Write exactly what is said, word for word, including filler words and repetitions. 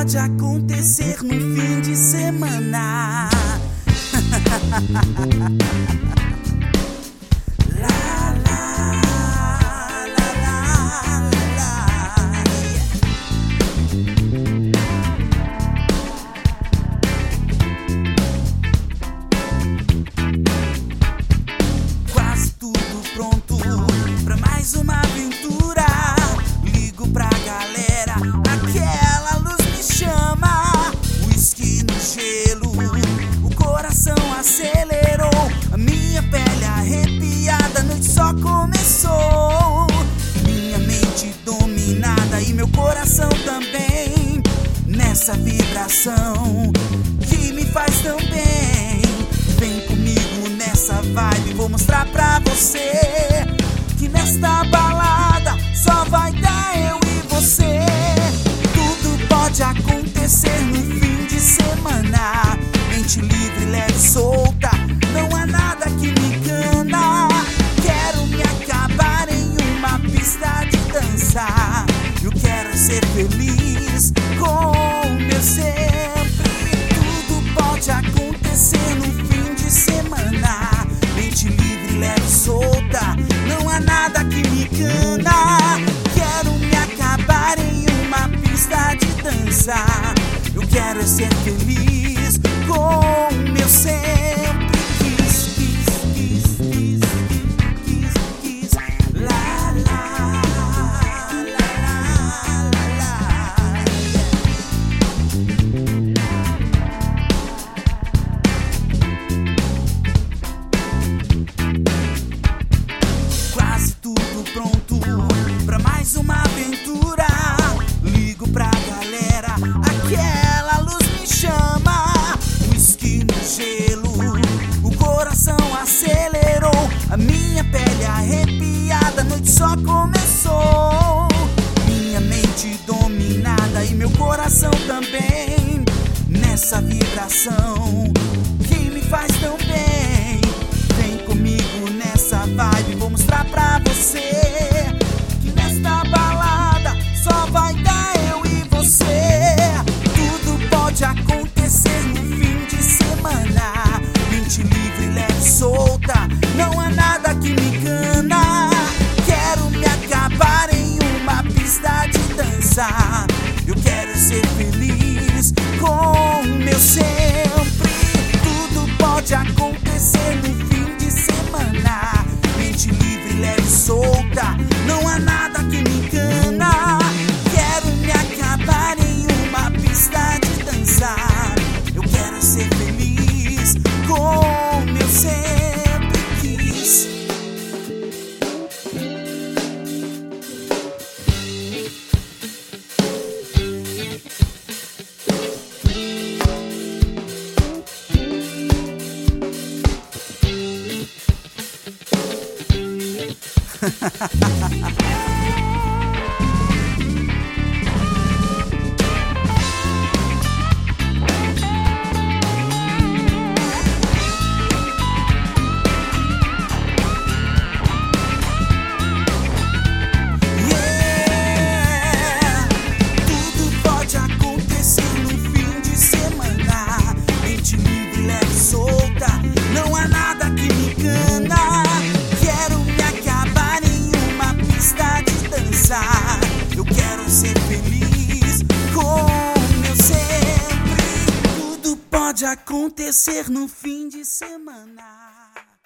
pode acontecer no fim de semana. Lá, lá, lá, lá, lá. Quase tudo pronto pra mais uma aventura. Ligo pra galera, aquela luz me chama. Whisky no gelo, o coração acelerou. A minha pele arrepiada, a noite só começou. Minha mente dominada e meu coração também, nessa vibração que me faz tão bem. Vem comigo nessa vibe, vou mostrar pra você que nesta balada só vai dar eu e você. Tudo pode acontecer no fim de semana. Mente livre, leve, solta, não há nada que me engana. Quero me acabar em uma pista de dança. Eu quero ser feliz com o meu sempre. Tudo pode acontecer no fim de semana. Mente livre, leve, solta, não há nada que me engana. Quero me acabar em uma pista de dança. Eu quero ser feliz com o meu sempre. Quis, quis, quis, quis, quis, quis. Lá, lá, lá, lá, lá. Quase tudo pronto pra mais uma aventura. Ligo pra galera, aquela luz me chama. Whisky no gelo, o coração acelerou. A minha pele arrepiada, a noite só começou. Minha mente dominada e meu coração também, nessa vibração que me faz tão bem. Vem comigo nessa vibe, vou mostrar pra você que nesta balada só vai dar eu e você. Tudo pode acontecer no fim de semana. Mente livre, leve, solta, não há nada que me engana. Quero me acabar em uma pista de dança. Eu quero ser feliz com o meu sempre. Tudo pode acontecer no fim de semana. Mente livre, leve, solta, não há nada que me engana. Quero me acabar em uma pista de dança. Eu quero ser feliz com o meu sempre quis. Eu quero ser feliz com o meu sempre. Tudo pode acontecer no fim de semana.